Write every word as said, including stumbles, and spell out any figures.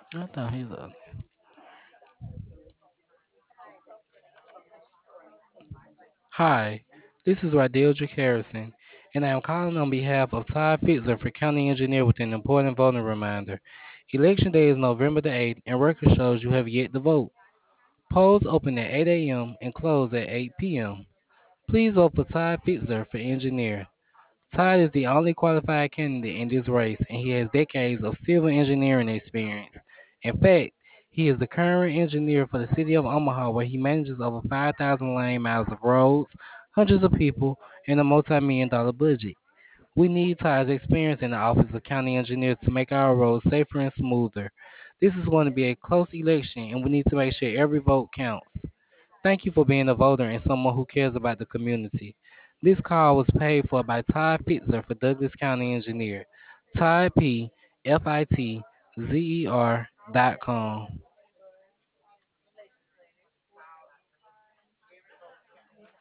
I thought he's a. Hi, this is Radildrick Harrison, and I am calling on behalf of Todd Fitzer for County Engineer with an important voting reminder. Election Day is November the eighth, and record shows you have yet to vote. Polls open at eight a m and close at eight p m. Please vote for Todd Fitzer for engineer. Todd is the only qualified candidate in this race, and he has decades of civil engineering experience. In fact, he is the current engineer for the city of Omaha, where he manages over five thousand lane miles of roads, hundreds of people, and a multi million dollar budget. We need Todd's experience in the office of county engineer to make our roads safer and smoother. This is going to be a close election, and we need to make sure every vote counts. Thank you for being a voter and someone who cares about the community. This call was paid for by Todd Fitzer for Douglas County Engineer. Todd P. F I T Z E R dot com.